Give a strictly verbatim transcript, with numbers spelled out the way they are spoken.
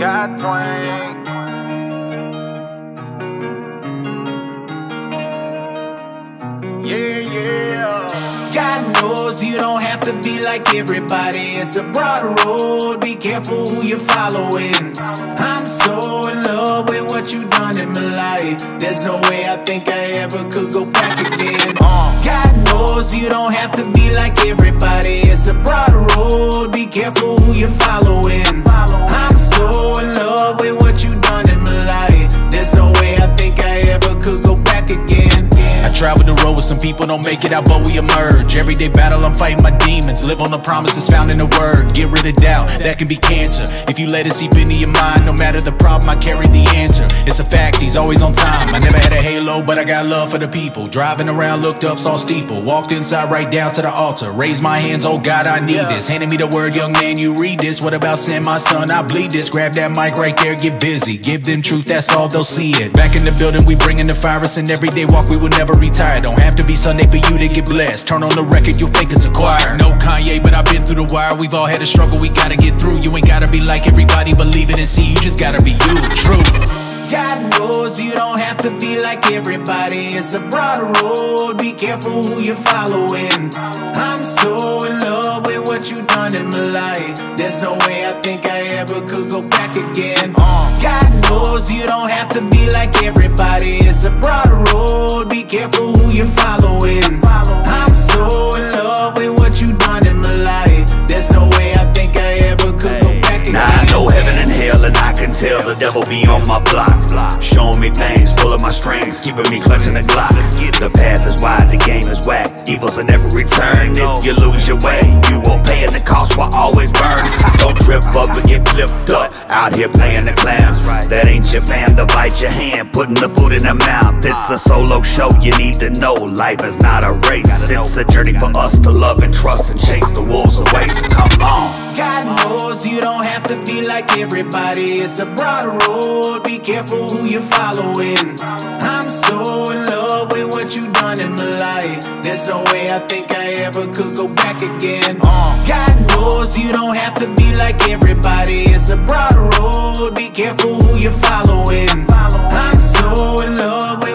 Got twang. Yeah, yeah. God knows you don't have to be like everybody. It's a broad road, be careful who you're following. I'm so in love with what you done in my life. There's no way I think I ever could go back again. uh. God knows you don't have to be like everybody. It's a broad road, be careful who you're following. I'm so in love with what you done in my life. There's no way I think I ever could go back again. I travel the road with some people don't make it out, but we emerge. Everyday battle, I'm fighting my demons. Live on the promises found in the word. Get rid of doubt, that can be cancer. If you let it seep into your mind, no matter the problem, I carry the answer. It's a fact, he's always on time. I never had a halo, but I got love for the people. Driving around, looked up, saw steeple. Walked inside, right down to the altar. Raised my hands, oh God, I need this. Handed me the word, young man, you read this. What about sin, my son? I bleed this. Grab that mic right there, get busy. Give them truth, that's all they'll see it. Back in the building, we bringing the virus. And everyday walk, we will never retire. Don't have to be Sunday for you to get blessed. Turn on the record, you'll think it's a choir. No Kanye, but I've been through the wire. We've all had a struggle, we gotta get through. You ain't gotta be like everybody, believe it and see. You just gotta be you, truth. God knows you don't have to be like everybody. It's a broad road, be careful who you're following. I'm so in love with what you done in my life. There's no way I think I ever could go back again. uh. God knows you don't have to be like everybody. It's a broad road, be careful who you're following. I'm so in love with what you done in my life. There's no way I think I ever could go back again. Now I know heaven and hell, and I can tell the devil be on my block, showing me things, pulling my strings, keeping me clutching the Glock. The path is wide, the game is whack. Evils will never return. If you lose your way, you won't pay, and the cost will always burn. Don't trip up and get flipped up. Out here playing the clown. That ain't your fam to bite your hand, putting the food in their mouth. It's a solo show, you need to know. Life is not a race. It's a journey for us to love and trust and chase the wolves away. So come on. God knows you don't have to be like everybody. It's a broad road, be careful who you're following. I'm so in love with what you done in my life. There's no way I think I ever could go back again. uh. God knows you don't have to be like everybody. It's a broad road, be careful who you're following. I'm so in love with